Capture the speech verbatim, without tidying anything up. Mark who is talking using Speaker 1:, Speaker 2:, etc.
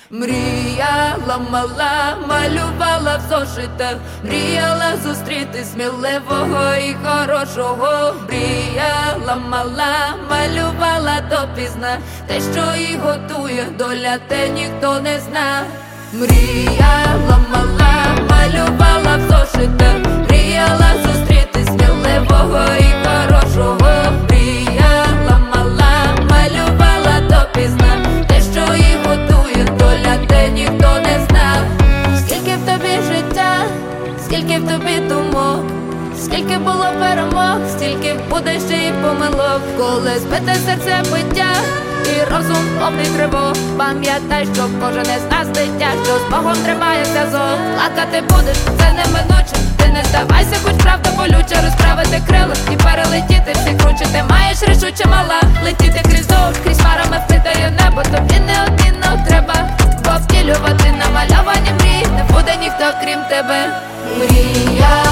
Speaker 1: Мріяла мала, малювала в зошитах, мріяла зустріти сміливого і хорошого. Мріяла мала, малювала допізна, те, що її готує доля, те ніхто не зна. Мріяла мала, малювала в зошитах, мріяла зустріти сміливого і хорошого. Мріяла мала, малювала допізна, те, що її готує доля, те ніхто не знав. Скільки в тобі життя, скільки в тобі думок, скільки було перемог, стільки буде ще й помилок. Коли збите серце биття і розум повний тривог, пам'ятай, що кожен із нас дитя, що з Богом тримає зв'язок. Плакати будеш, це неминуче, ти не здавайся, хоч правда болюча. Розправити крила і перелетіти всі круче. Ти маєш рішуче мала, летіти крізь дощ, крізь парами впитає небо. Тобі неодмінно треба, бо втілювати намальовані мрії не буде ніхто крім тебе. Мрія